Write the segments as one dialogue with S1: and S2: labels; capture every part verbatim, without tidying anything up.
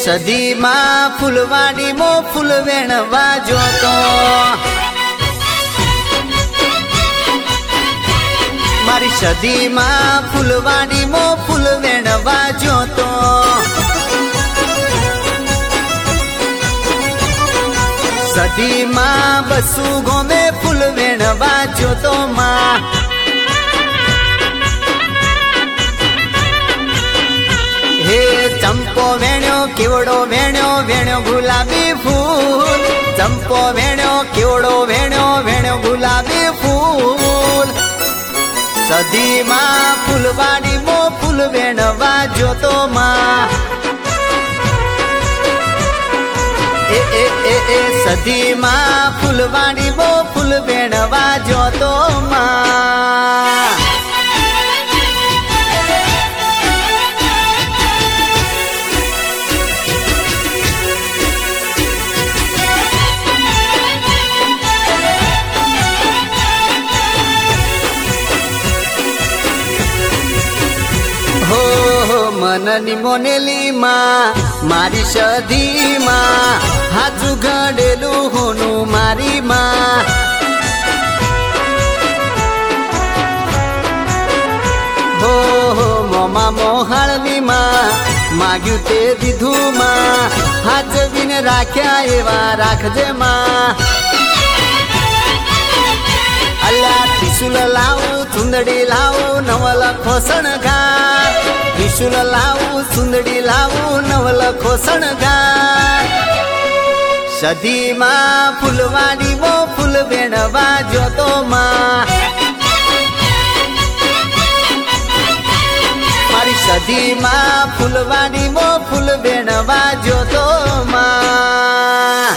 S1: સદી માં ફૂલવાડી મો ફૂલ વેણવા જોતો મારી સદી માં ફૂલવાડી મો ફૂલ વેણવા જોતો સદી માં બસુ ગોમે ફૂલ વેણવા જોતો માં હે ચંપો વેણ્યો કેવડો વેણ્યો વેણ્યો ગુલાબી ફૂલ ચંપો વેણ્યો કેવડો વેણ્યો વેણ્યો ગુલાબી ફૂલ સદી માં ફૂલવાડી મો ફૂલ વેણવા જોતો માં એ એ એ એ સદી માં ફૂલવાડી મો ફૂલ વેણવા જોતો માં મનની મોનેલી માં મારી સદી માં હાજુ ઘડેલું હોનું મારી માં હો હો મોમા મોહાળની માં માગ્યું તે દીધું માં હાજવીને રાખ્યા એવા રાખજે માં અલ્યા ત્રિશુલ લાવું ચુંદડી લાવું નવલ ખોસણ ઘા ત્રિશુલ લાવું સુંદડી લાવું નવલ ખોસણ ઘા સદી માં ફૂલવાડી મો ફૂલ વેણવા જોતો માં મારી સદી માં ફૂલવાડી મો ફૂલ વેણવા જોતો માં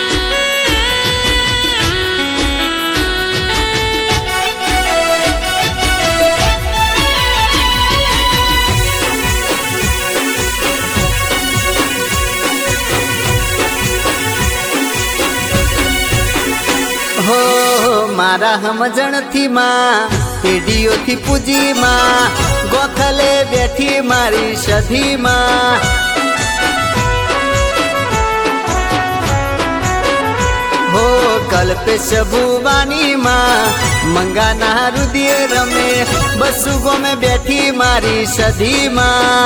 S1: હો મારા સમજણથી માં પેઢીઓથી પૂજી માં ગોખલે બેઠી મારી સદી માં હો કલ્પેશ ભુવાની માં મંગાના રુદિય રમે બસુ ગોમે બેઠી મારી સદી માં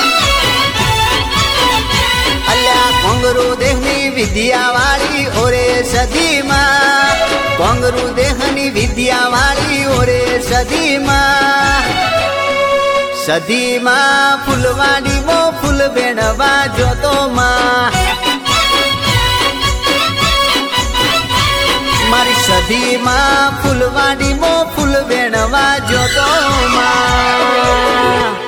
S1: અલ્યા કોંગરુ દેહની વિદ્યા વાળી ઓરે સદી માં કોંગરુ દેહની વિદ્યા વાળી ઓરે સદી માં સદી માં ફૂલવાડી મો ફૂલ વેણવા જોતો માં મારી સદી માં ફૂલવાડી મો ફૂલ વેણવા જોતો માં